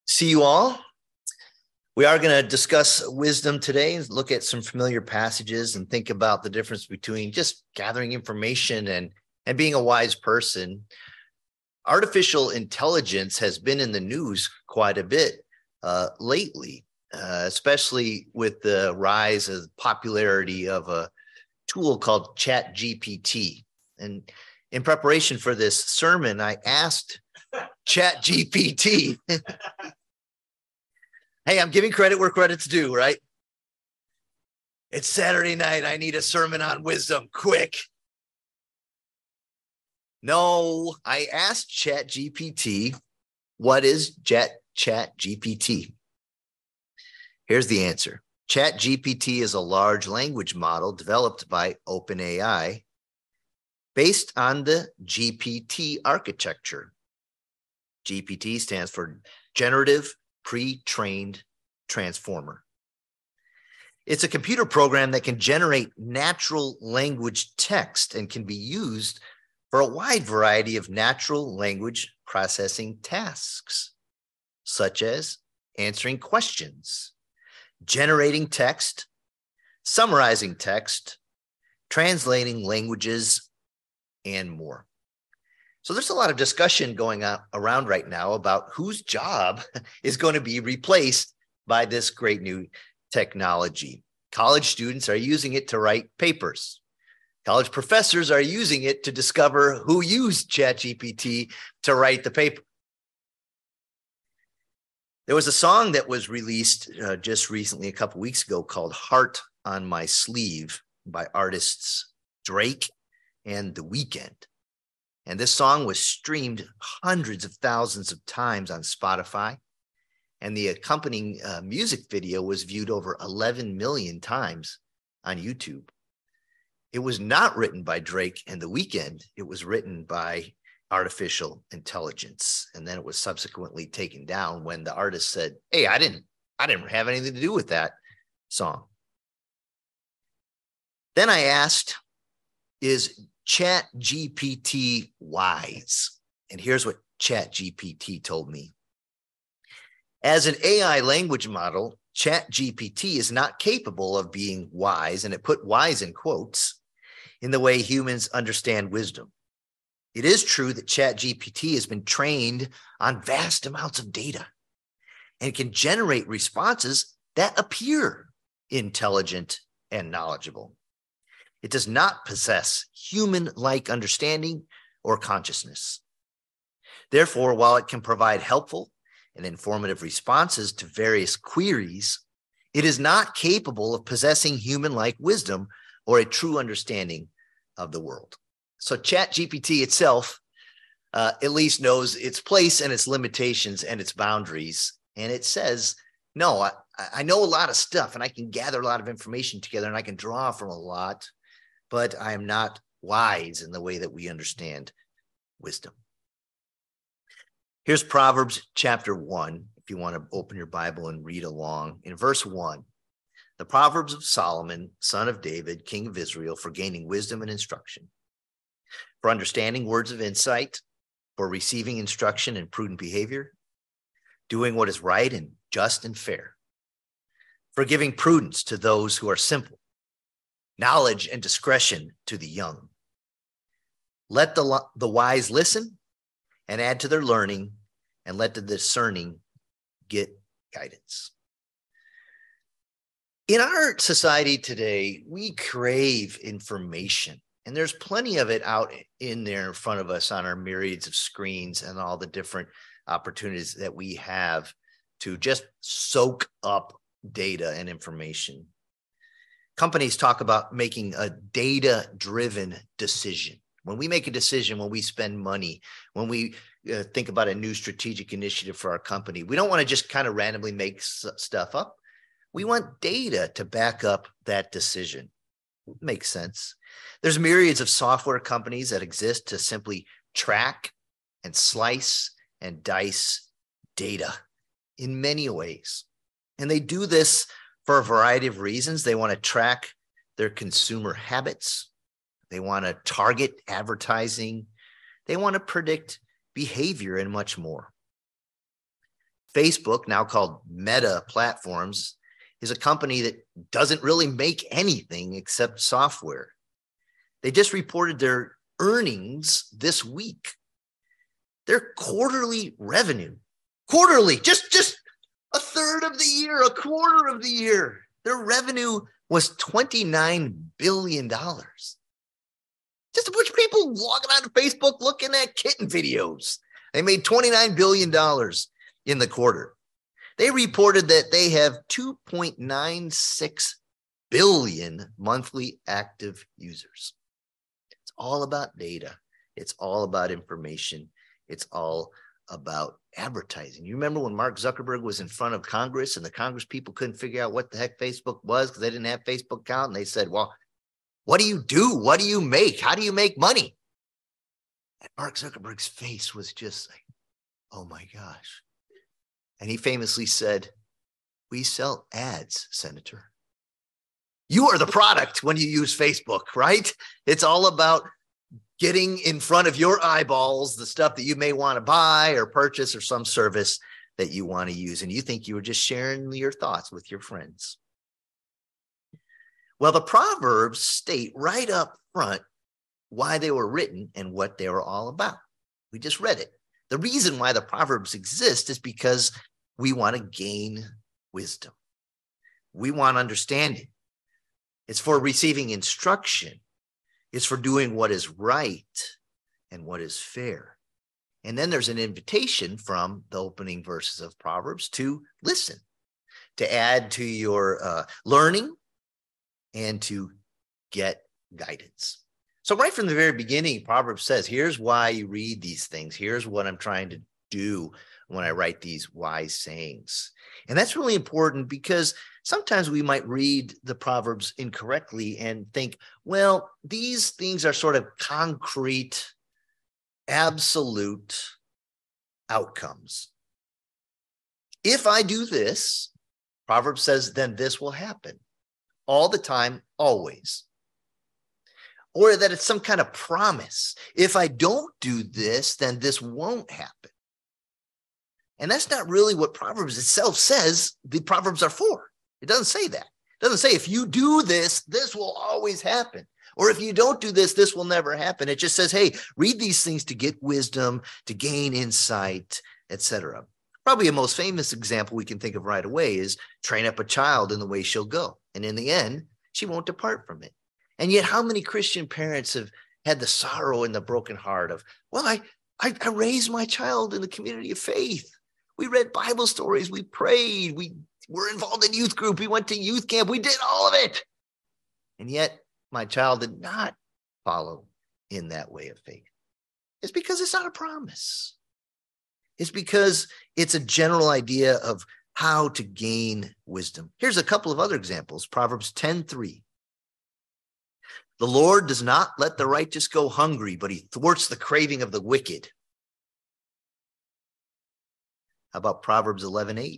See you all. We are going to discuss wisdom today, look at some familiar passages and think about the difference between just gathering information and being a wise person. Artificial intelligence has been in the news quite a bit lately, especially with the rise of popularity of a tool called ChatGPT. And in preparation for this sermon, I asked ChatGPT, hey, I'm giving credit where credit's due, right? It's Saturday night. I need a sermon on wisdom, quick. No, I asked ChatGPT, what is ChatGPT? Here's the answer. ChatGPT is a large language model developed by OpenAI based on the GPT architecture. GPT stands for Generative Pre-trained Transformer. It's a computer program that can generate natural language text and can be used for a wide variety of natural language processing tasks, such as answering questions, generating text, summarizing text, translating languages, and more. So there's a lot of discussion going on around right now about whose job is going to be replaced by this great new technology. College students are using it to write papers. College professors are using it to discover who used ChatGPT to write the paper. There was a song that was released just recently, a couple weeks ago, called Heart on My Sleeve by artists Drake and The Weeknd. And this song was streamed hundreds of thousands of times on Spotify. And the accompanying music video was viewed over 11 million times on YouTube. It was not written by Drake and The Weeknd. It was written by artificial intelligence. And then it was subsequently taken down when the artist said, hey, I didn't have anything to do with that song. Then I asked, is ChatGPT wise? And here's what ChatGPT told me. As an AI language model, ChatGPT is not capable of being wise, and it put wise in quotes, in the way humans understand wisdom. It is true that ChatGPT has been trained on vast amounts of data and can generate responses that appear intelligent and knowledgeable. It does not possess human-like understanding or consciousness. Therefore, while it can provide helpful and informative responses to various queries, it is not capable of possessing human-like wisdom or a true understanding of the world. So ChatGPT itself at least knows its place and its limitations and its boundaries. And it says, no, I know a lot of stuff and I can gather a lot of information together and I can draw from a lot, but I am not wise in the way that we understand wisdom. Here's Proverbs chapter 1, if you want to open your Bible and read along. In verse 1, the Proverbs of Solomon, son of David, king of Israel, for gaining wisdom and instruction, for understanding words of insight, for receiving instruction in prudent behavior, doing what is right and just and fair, for giving prudence to those who are simple, knowledge and discretion to the young. Let the wise listen and add to their learning, and let the discerning get guidance. In our society today, we crave information, and there's plenty of it out in there in front of us on our myriads of screens and all the different opportunities that we have to just soak up data and information. Companies talk about making a data-driven decision. When we make a decision, when we spend money, when we think about a new strategic initiative for our company, we don't want to just kind of randomly make stuff up. We want data to back up that decision. Makes sense. There's myriads of software companies that exist to simply track and slice and dice data in many ways. And they do this for a variety of reasons. They want to track their consumer habits. They want to target advertising. They want to predict behavior and much more. Facebook, now called Meta Platforms, is a company that doesn't really make anything except software. They just reported their earnings this week. Their quarterly revenue, just a third of the year, a quarter of the year, their revenue was $29 billion. Just a bunch of people logging onto Facebook looking at kitten videos. They made $29 billion in the quarter. They reported that they have 2.96 billion monthly active users. It's all about data. It's all about information. It's all about advertising. You remember when Mark Zuckerberg was in front of Congress and the Congress people couldn't figure out what the heck Facebook was because they didn't have Facebook account, and they said, well, what do you do? What do you make? How do you make money? And Mark Zuckerberg's face was just like, oh my gosh. And he famously said, we sell ads, Senator. You are the product when you use Facebook, right? It's all about getting in front of your eyeballs the stuff that you may want to buy or purchase or some service that you want to use. And you think you were just sharing your thoughts with your friends. Well, the Proverbs state right up front why they were written and what they were all about. We just read it. The reason why the Proverbs exist is because we want to gain wisdom. We want understanding. It's for receiving instruction. It's for doing what is right and what is fair. And then there's an invitation from the opening verses of Proverbs to listen, to add to your learning, and to get guidance. So right from the very beginning, Proverbs says, here's why you read these things. Here's what I'm trying to do when I write these wise sayings. And that's really important because sometimes we might read the Proverbs incorrectly and think, well, these things are sort of concrete, absolute outcomes. If I do this, Proverbs says, then this will happen all the time, always. Or that it's some kind of promise. If I don't do this, then this won't happen. And that's not really what Proverbs itself says the Proverbs are for. It doesn't say that. It doesn't say if you do this, this will always happen. Or if you don't do this, this will never happen. It just says, hey, read these things to get wisdom, to gain insight, etc. Probably a most famous example we can think of right away is train up a child in the way she'll go. And in the end, she won't depart from it. And yet how many Christian parents have had the sorrow and the broken heart of, well, I raised my child in the community of faith. We read Bible stories. We prayed. We were involved in youth group. We went to youth camp. We did all of it. And yet my child did not follow in that way of faith. It's because it's not a promise. It's because it's a general idea of how to gain wisdom. Here's a couple of other examples. Proverbs 10:3. The Lord does not let the righteous go hungry, but he thwarts the craving of the wicked. How about Proverbs 11:8?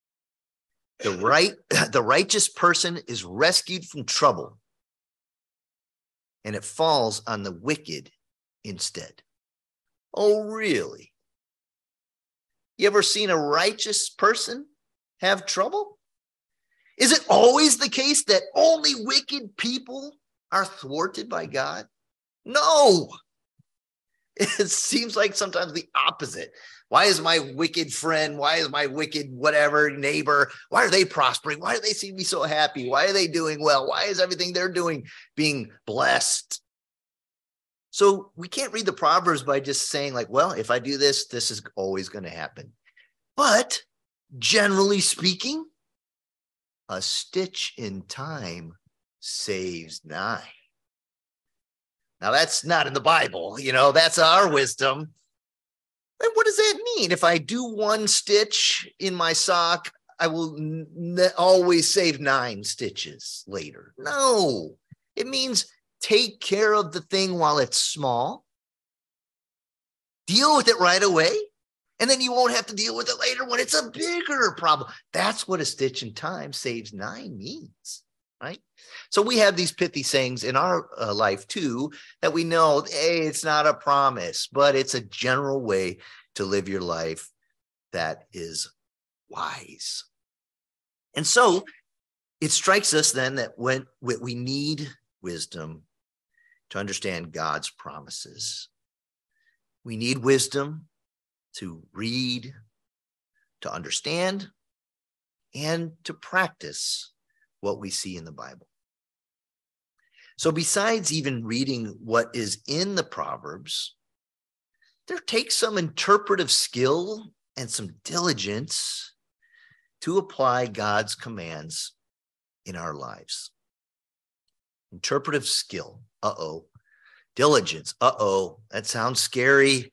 The righteous person is rescued from trouble, and it falls on the wicked instead. Oh, really? You ever seen a righteous person have trouble? Is it always the case that only wicked people are thwarted by God? No. It seems like sometimes the opposite. Why is my wicked friend, why is my wicked whatever neighbor, why are they prospering? Why do they seem to be so happy? Why are they doing well? Why is everything they're doing being blessed? So we can't read the Proverbs by just saying like, well, if I do this, this is always going to happen. But generally speaking, a stitch in time saves 9. Now, that's not in the Bible, that's our wisdom. And what does that mean? If I do 1 stitch in my sock, I will always save 9 stitches later. No, it means take care of the thing while it's small. Deal with it right away. And then you won't have to deal with it later when it's a bigger problem. That's what a stitch in time saves 9 means. Right? So we have these pithy sayings in our life too, that we know, hey, it's not a promise, but it's a general way to live your life that is wise. And so it strikes us then that when we need wisdom to understand God's promises, we need wisdom to read, to understand, and to practice what we see in the Bible. So besides even reading what is in the Proverbs, there takes some interpretive skill and some diligence to apply God's commands in our lives. Interpretive skill, diligence, that sounds scary.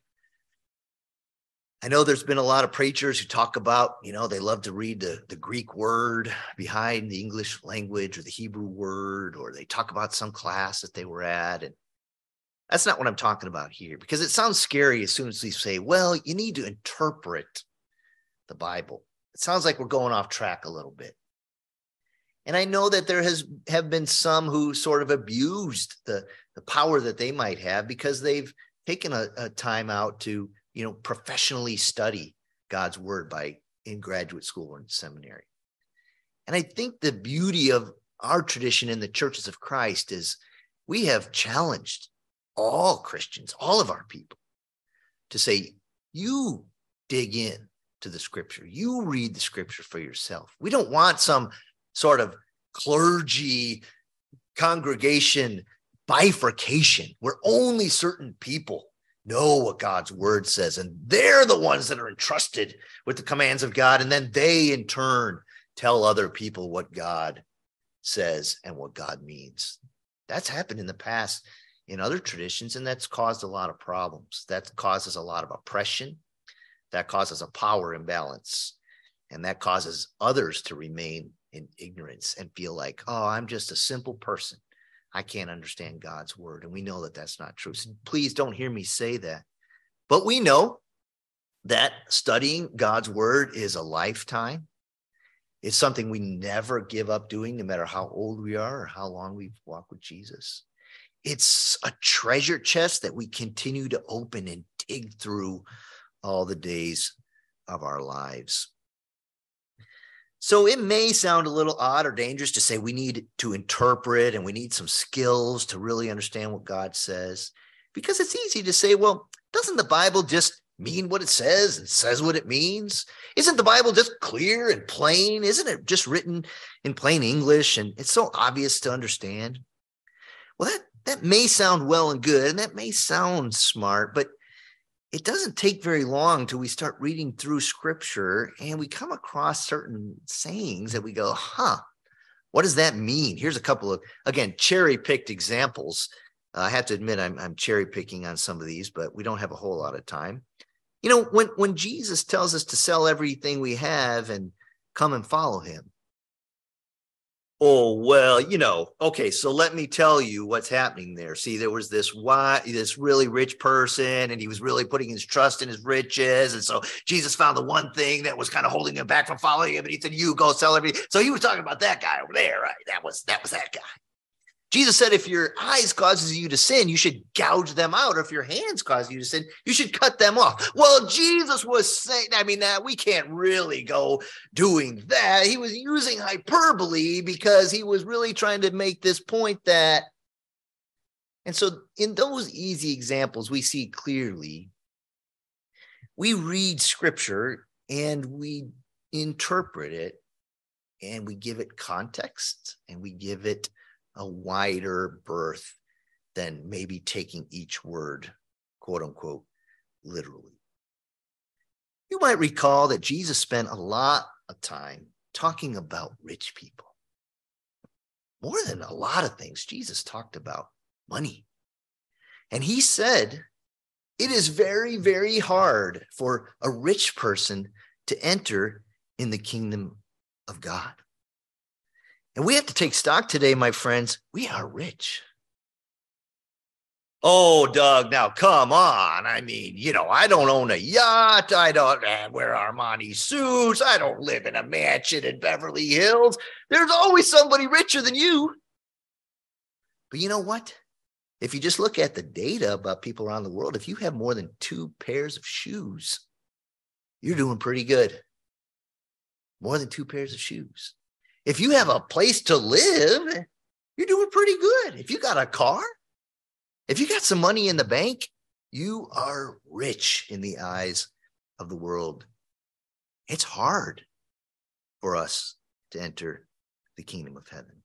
I know there's been a lot of preachers who talk about, they love to read the Greek word behind the English language or the Hebrew word, or they talk about some class that they were at. And that's not what I'm talking about here, because it sounds scary as soon as we say, well, you need to interpret the Bible. It sounds like we're going off track a little bit. And I know that there have been some who sort of abused the power that they might have because they've taken a time out to professionally study God's word in graduate school or in seminary. And I think the beauty of our tradition in the churches of Christ is we have challenged all Christians, all of our people, to say, you dig in to the scripture. You read the scripture for yourself. We don't want some sort of clergy congregation bifurcation where only certain people know what God's word says, and they're the ones that are entrusted with the commands of God, and then they in turn tell other people what God says and what God means. That's happened in the past in other traditions, and that's caused a lot of problems. That causes a lot of oppression. That causes a power imbalance, and that causes others to remain in ignorance and feel like, oh, I'm just a simple person. I can't understand God's word. And we know that that's not true. So please don't hear me say that. But we know that studying God's word is a lifetime. It's something we never give up doing, no matter how old we are or how long we've walked with Jesus. It's a treasure chest that we continue to open and dig through all the days of our lives. So it may sound a little odd or dangerous to say we need to interpret and we need some skills to really understand what God says, because it's easy to say, well, doesn't the Bible just mean what it says and says what it means? Isn't the Bible just clear and plain? Isn't it just written in plain English and it's so obvious to understand? Well, that may sound well and good, and that may sound smart, but it doesn't take very long till we start reading through scripture and we come across certain sayings that we go, what does that mean? Here's a couple of, again, cherry-picked examples. I have to admit I'm cherry-picking on some of these, but we don't have a whole lot of time. When Jesus tells us to sell everything we have and come and follow him. Oh, well, okay, so let me tell you what's happening there. See, there was this really rich person, and he was really putting his trust in his riches. And so Jesus found the one thing that was kind of holding him back from following him. And he said, you go sell everything. So he was talking about that guy over there, right? That was that guy. Jesus said, if your eyes causes you to sin, you should gouge them out. Or if your hands cause you to sin, you should cut them off. Well, Jesus was saying, we can't really go doing that. He was using hyperbole because he was really trying to make this point that. And so in those easy examples, we see clearly, we read scripture and we interpret it and we give it context and we give it a wider berth than maybe taking each word, quote unquote, literally. You might recall that Jesus spent a lot of time talking about rich people. More than a lot of things, Jesus talked about money. And he said, it is very, very hard for a rich person to enter in the kingdom of God. And we have to take stock today, my friends. We are rich. Oh, Doug, now come on. I don't own a yacht. I don't wear Armani suits. I don't live in a mansion in Beverly Hills. There's always somebody richer than you. But you know what? If you just look at the data about people around the world, if you have more than 2 pairs of shoes, you're doing pretty good. more than 2 pairs of shoes. If you have a place to live, you're doing pretty good. If you got a car, if you got some money in the bank, you are rich in the eyes of the world. It's hard for us to enter the kingdom of heaven.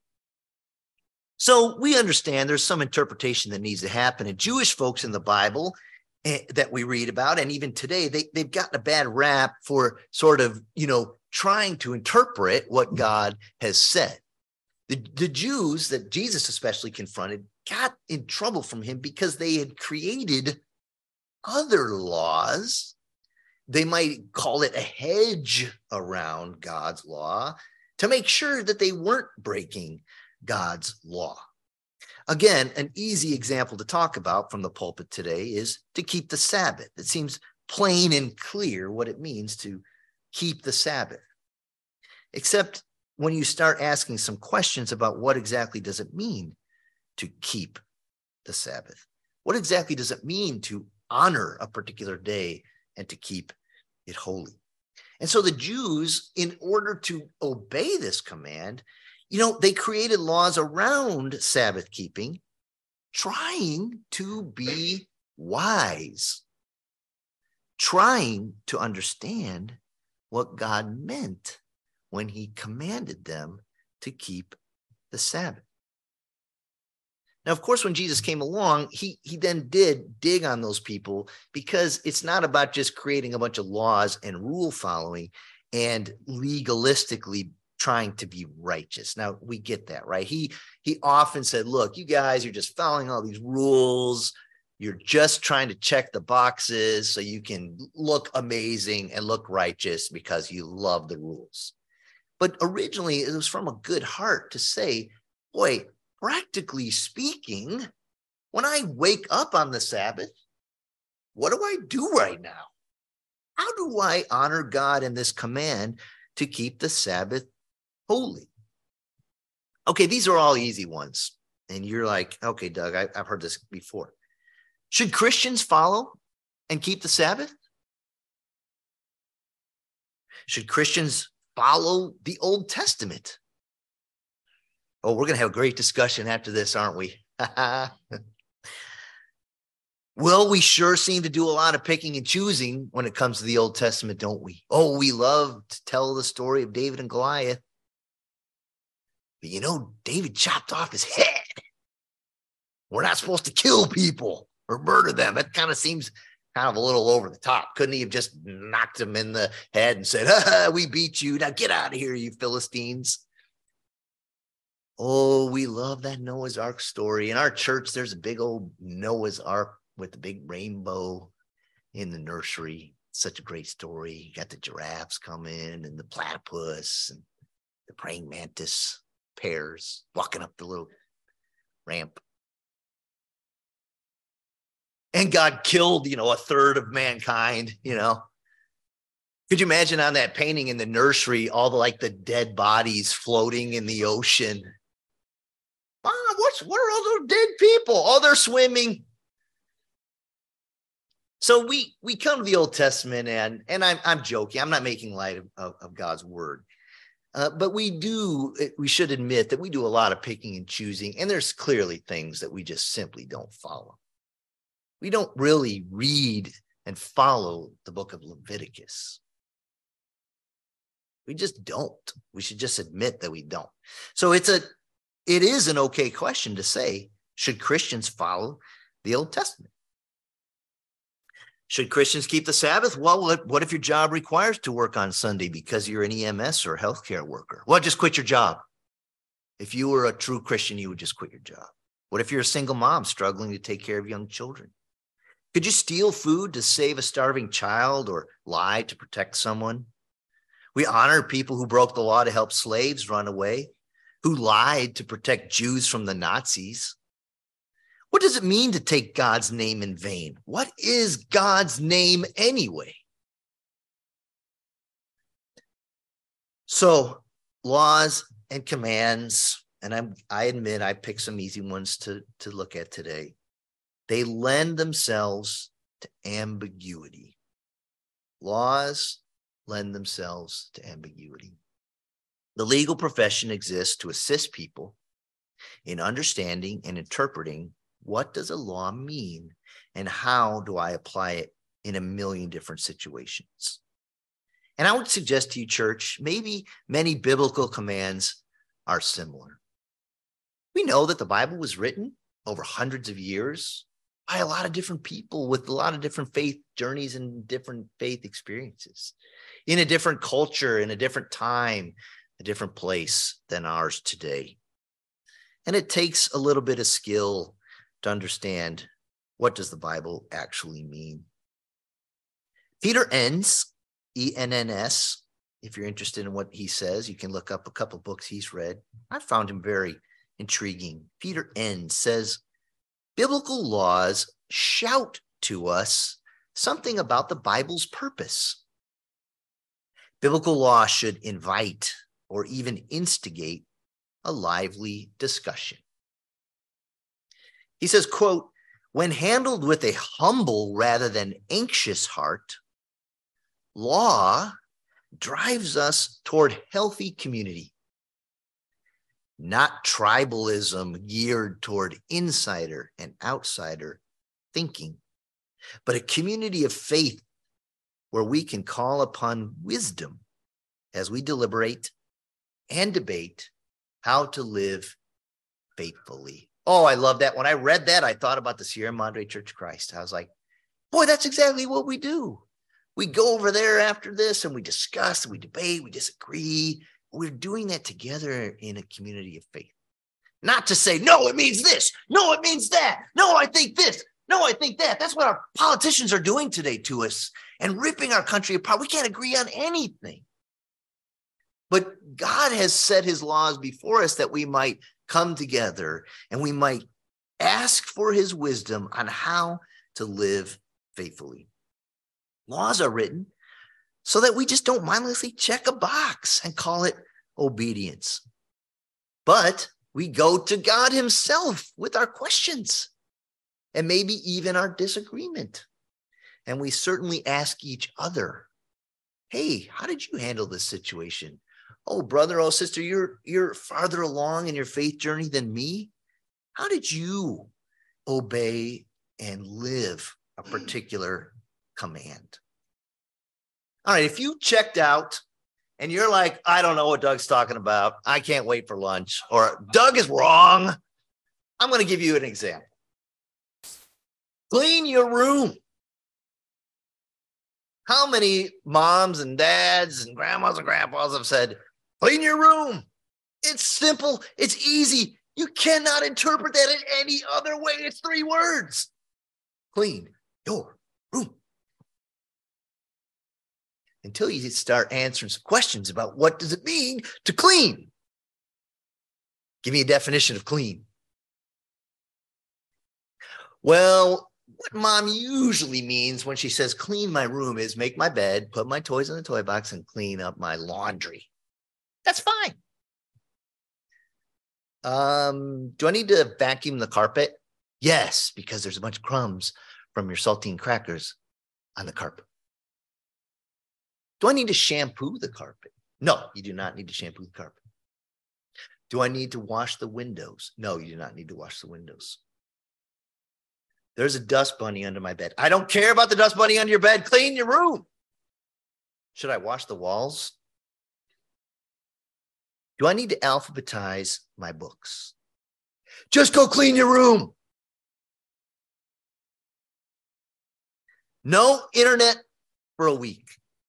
So we understand there's some interpretation that needs to happen. And Jewish folks in the Bible that we read about, and even today, they've gotten a bad rap for sort of, trying to interpret what God has said. The Jews that Jesus especially confronted got in trouble from him because they had created other laws. They might call it a hedge around God's law to make sure that they weren't breaking God's law. Again, an easy example to talk about from the pulpit today is to keep the Sabbath. It seems plain and clear what it means to keep the Sabbath. Except when you start asking some questions about what exactly does it mean to keep the Sabbath? What exactly does it mean to honor a particular day and to keep it holy? And so the Jews, in order to obey this command, they created laws around Sabbath keeping, trying to be wise, trying to understand what God meant when he commanded them to keep the Sabbath. Now, of course, when Jesus came along, he then did dig on those people, because it's not about just creating a bunch of laws and rule following and legalistically trying to be righteous. Now, we get that, right? He often said, look, you guys are just following all these rules. You're just trying to check the boxes so you can look amazing and look righteous because you love the rules. But originally, it was from a good heart to say, boy, practically speaking, when I wake up on the Sabbath, what do I do right now? How do I honor God in this command to keep the Sabbath holy? Okay, these are all easy ones. And you're like, okay, Doug, I've heard this before. Should Christians follow and keep the Sabbath? Should Christians follow the Old Testament? Oh, we're going to have a great discussion after this, aren't we? Well, we sure seem to do a lot of picking and choosing when it comes to the Old Testament, don't we? Oh, we love to tell the story of David and Goliath. But David chopped off his head. We're not supposed to kill people or murder them. That kind of seems kind of a little over the top. Couldn't he have just knocked him in the head and said, we beat you. Now get out of here, you Philistines. Oh, we love that Noah's Ark story. In our church, there's a big old Noah's Ark with the big rainbow in the nursery. Such a great story. You got the giraffes come in and the platypus and the praying mantis pairs walking up the little ramp. And God killed, a third of mankind, Could you imagine on that painting in the nursery, all the dead bodies floating in the ocean? Mom, what are all those dead people? Oh, they're swimming. So we come to the Old Testament, and I'm joking. I'm not making light of God's word. But we should admit that we do a lot of picking and choosing, and there's clearly things that we just simply don't follow. We don't really read and follow the book of Leviticus. We just don't. We should just admit that we don't. So it is an okay question to say, should Christians follow the Old Testament? Should Christians keep the Sabbath? Well, what if your job requires to work on Sunday because you're an EMS or a healthcare worker? Well, just quit your job. If you were a true Christian, you would just quit your job. What if you're a single mom struggling to take care of young children? Could you steal food to save a starving child or lie to protect someone? We honor people who broke the law to help slaves run away, who lied to protect Jews from the Nazis. What does it mean to take God's name in vain? What is God's name anyway? So, laws and commands, and I admit I picked some easy ones to look at today. They lend themselves to ambiguity. Laws lend themselves to ambiguity. The legal profession exists to assist people in understanding and interpreting what does a law mean and how do I apply it in a million different situations. And I would suggest to you, church, maybe many biblical commands are similar. We know that the Bible was written over hundreds of years by a lot of different people with a lot of different faith journeys and different faith experiences in a different culture, in a different time, a different place than ours today. And it takes a little bit of skill to understand what does the Bible actually mean. Peter Enns, E-N-N-S, if you're interested in what he says, you can look up a couple books he's read. I found him very intriguing. Peter Enns says, biblical laws shout to us something about the Bible's purpose. Biblical law should invite or even instigate a lively discussion. He says, quote, when handled with a humble rather than anxious heart, law drives us toward healthy community, not tribalism geared toward insider and outsider thinking, but a community of faith where we can call upon wisdom as we deliberate and debate how to live faithfully. Oh, I love that. When I read that, I thought about the Sierra Madre Church of Christ. I was like, boy, that's exactly what we do. We go over there after this and we discuss, and we debate, we disagree. We're doing that together in a community of faith. Not to say, no, it means this. No, it means that. No, I think this. No, I think that. That's what our politicians are doing today to us and ripping our country apart. We can't agree on anything. But God has set his laws before us that we might come together and we might ask for his wisdom on how to live faithfully. Laws are written so that we just don't mindlessly check a box and call it obedience. But we go to God himself with our questions and maybe even our disagreement. And we certainly ask each other, hey, how did you handle this situation? Oh, brother, oh, sister, you're farther along in your faith journey than me. How did you obey and live a particular command? All right, if you checked out and you're like, I don't know what Doug's talking about, I can't wait for lunch, or Doug is wrong, I'm going to give you an example. Clean your room. How many moms and dads and grandmas and grandpas have said, clean your room? It's simple. It's easy. You cannot interpret that in any other way. It's 3 words. Clean your room. Until you start answering some questions about what does it mean to clean. Give me a definition of clean. Well, what mom usually means when she says clean my room is make my bed, put my toys in the toy box, and clean up my laundry. That's fine. Do I need to vacuum the carpet? Yes, because there's a bunch of crumbs from your saltine crackers on the carpet. Do I need to shampoo the carpet? No, you do not need to shampoo the carpet. Do I need to wash the windows? No, you do not need to wash the windows. There's a dust bunny under my bed. I don't care about the dust bunny under your bed. Clean your room. Should I wash the walls? Do I need to alphabetize my books? Just go clean your room. No internet for a week.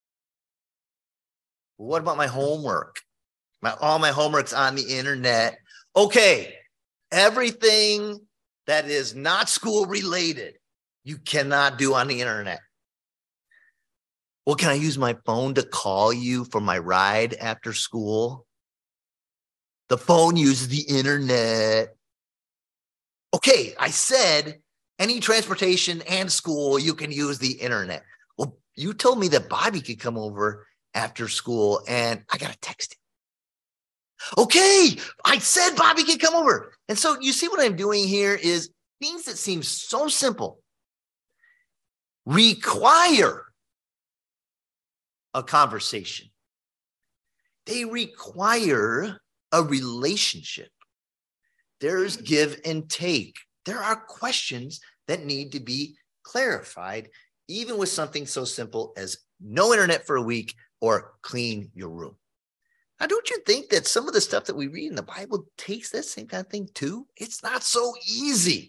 What about my homework? All my homework's on the internet. Okay, everything that is not school related, you cannot do on the internet. Well, can I use my phone to call you for my ride after school? The phone uses the internet. Okay, I said any transportation and school, you can use the internet. Well, you told me that Bobby could come over after school and I got to text him. Okay, I said Bobby could come over. And so you see what I'm doing here is things that seem so simple require a conversation. They require a relationship. There's give and take. There are questions that need to be clarified, even with something so simple as no internet for a week or clean your room. Now, don't you think that some of the stuff that we read in the Bible takes that same kind of thing too? It's not so easy.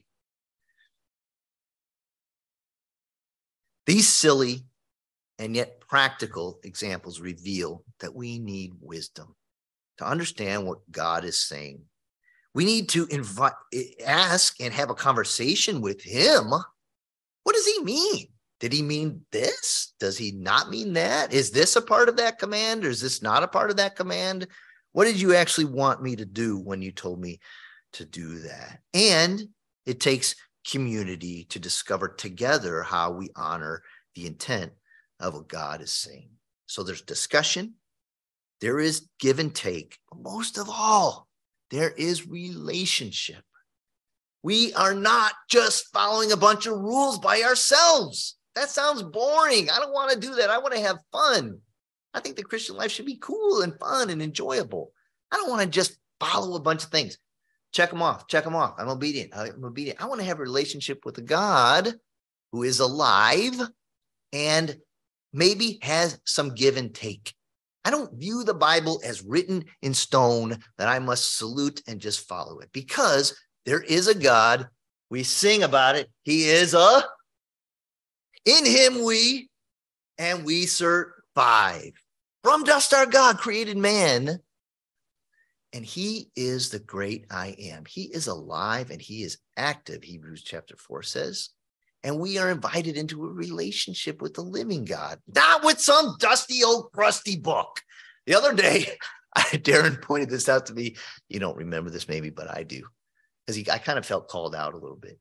These silly and yet practical examples reveal that we need wisdom to understand what God is saying. We need to ask and have a conversation with him. What does he mean? Did he mean this? Does he not mean that? Is this a part of that command, or is this not a part of that command? What did you actually want me to do when you told me to do that? And it takes community to discover together how we honor the intent of what God is saying. So there's discussion, there is give and take, but most of all, there is relationship. We are not just following a bunch of rules by ourselves. That sounds boring. I don't want to do that. I want to have fun. I think the Christian life should be cool and fun and enjoyable. I don't want to just follow a bunch of things. Check them off. Check them off. I'm obedient. I'm obedient. I want to have a relationship with a God who is alive and maybe has some give and take. I don't view the Bible as written in stone that I must salute and just follow it, because there is a God. We sing about it. He is in him we survive. From dust our God created man. And he is the great I am. He is alive and he is active, Hebrews chapter 4 says. And we are invited into a relationship with the living God, not with some dusty old crusty book. The other day, Darren pointed this out to me. You don't remember this maybe, but I do. Because I kind of felt called out a little bit.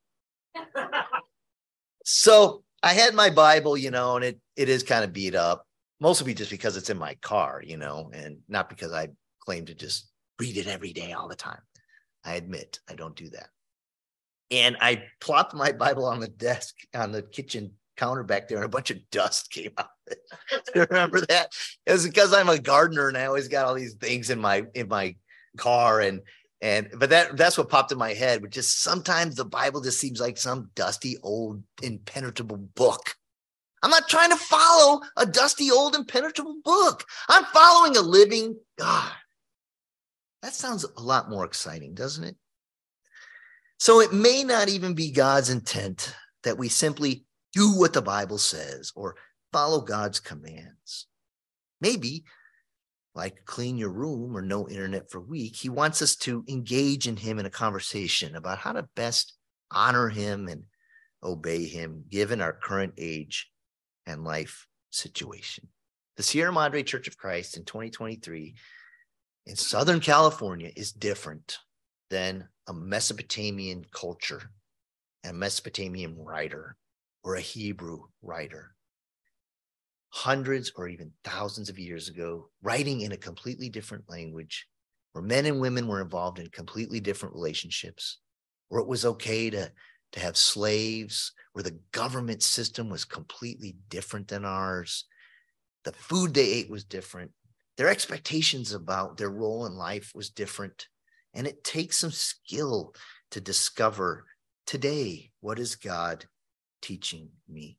So I had my Bible, and it is kind of beat up, mostly just because it's in my car, and not because I claim to just read it every day all the time. I admit I don't do that. And I plopped my Bible on the desk, on the kitchen counter back there, and a bunch of dust came out of it. Do you remember that? It was because I'm a gardener and I always got all these things in my car, but that's what popped in my head. But just sometimes the Bible just seems like some dusty old impenetrable book. I'm not trying to follow a dusty old impenetrable book. I'm following a living God. That sounds a lot more exciting, doesn't it? So it may not even be God's intent that we simply do what the Bible says or follow God's commands. Maybe, like clean your room or no internet for a week, he wants us to engage in him in a conversation about how to best honor him and obey him, given our current age and life situation. The Sierra Madre Church of Christ in 2023 in Southern California is different than a Mesopotamian culture, and a Mesopotamian writer, or a Hebrew writer. Hundreds or even thousands of years ago, writing in a completely different language, where men and women were involved in completely different relationships, where it was okay to have slaves, where the government system was completely different than ours. The food they ate was different. Their expectations about their role in life was different. And it takes some skill to discover today, what is God teaching me?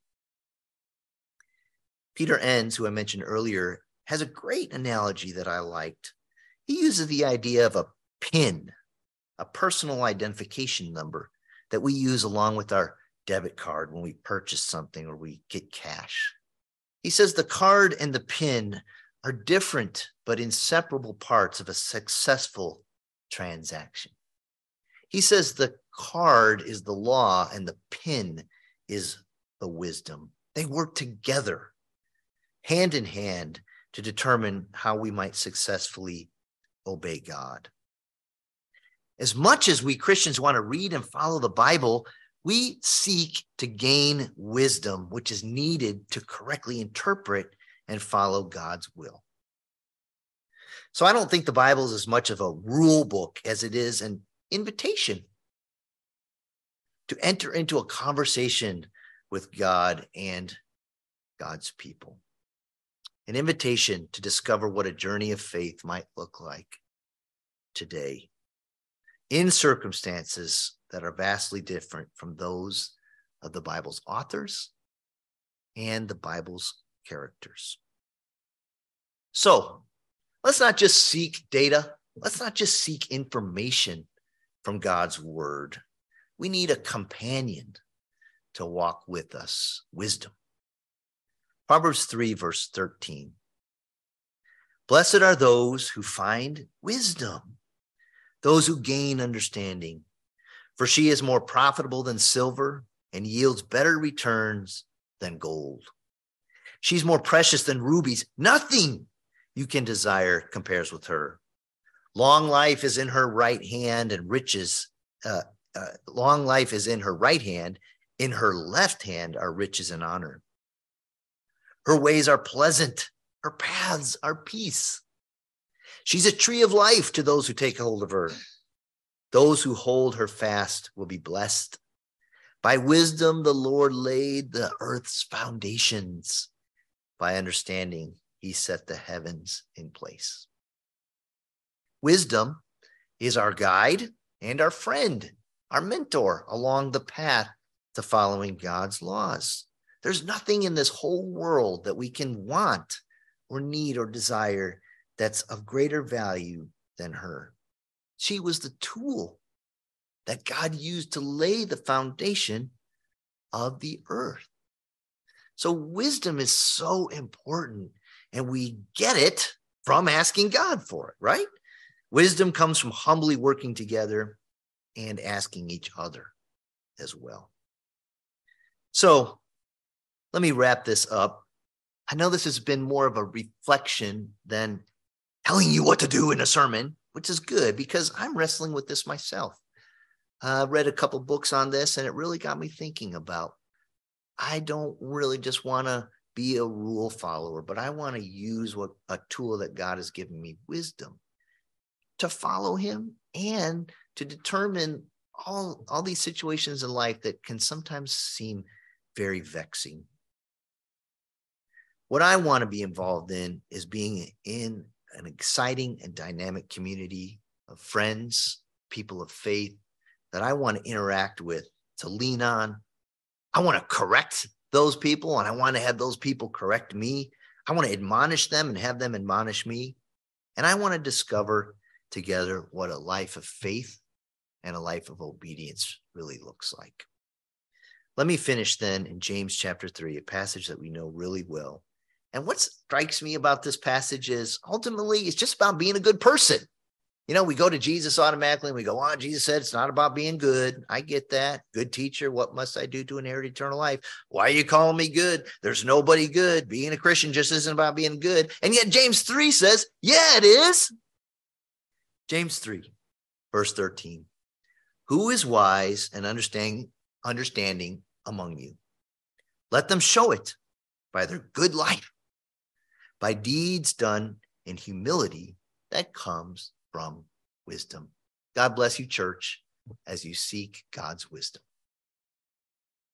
Peter Enns, who I mentioned earlier, has a great analogy that I liked. He uses the idea of a PIN, a personal identification number that we use along with our debit card when we purchase something or we get cash. He says the card and the PIN are different but inseparable parts of a successful transaction. He says the card is the law and the PIN is the wisdom. They work together, hand in hand, to determine how we might successfully obey God. As much as we Christians want to read and follow the Bible, we seek to gain wisdom, which is needed to correctly interpret and follow God's will. So I don't think the Bible is as much of a rule book as it is an invitation to enter into a conversation with God and God's people. an invitation to discover what a journey of faith might look like today in circumstances that are vastly different from those of the Bible's authors and the Bible's characters. So let's not just seek data. Let's not just seek information from God's word. We need a companion to walk with us, wisdom. Proverbs 3, verse 13. Blessed are those who find wisdom, those who gain understanding, for she is more profitable than silver and yields better returns than gold. She's more precious than rubies. Nothing you can desire compares with her. Long life is in her right hand and riches. Long life is in her right hand. In her left hand are riches and honor. Her ways are pleasant. Her paths are peace. She's a tree of life to those who take hold of her. Those who hold her fast will be blessed. By wisdom, the Lord laid the earth's foundations. By understanding, he set the heavens in place. Wisdom is our guide and our friend, our mentor along the path to following God's laws. There's nothing in this whole world that we can want or need or desire that's of greater value than her. She was the tool that God used to lay the foundation of the earth. So wisdom is so important, and we get it from asking God for it, right? Wisdom comes from humbly working together and asking each other as well. So let me wrap this up. I know this has been more of a reflection than telling you what to do in a sermon, which is good because I'm wrestling with this myself. I read a couple books on this, and it really got me thinking about, I don't really just want to be a rule follower, but I want to use a tool that God has given me, wisdom, to follow him and to determine all these situations in life that can sometimes seem very vexing. What I want to be involved in is being in an exciting and dynamic community of friends, people of faith that I want to interact with, to lean on. I want to correct those people, and I want to have those people correct me. I want to admonish them and have them admonish me. And I want to discover together what a life of faith and a life of obedience really looks like. Let me finish then in James chapter 3, a passage that we know really well. And what strikes me about this passage is ultimately it's just about being a good person. You know, we go to Jesus automatically and we go, Jesus said it's not about being good. I get that. Good teacher, what must I do to inherit eternal life? Why are you calling me good? There's nobody good. Being a Christian just isn't about being good. And yet James 3 says, yeah, it is. James 3, verse 13. Who is wise and understanding among you? Let them show it by their good life, by deeds done in humility that comes from wisdom. God bless you, church, as you seek God's wisdom.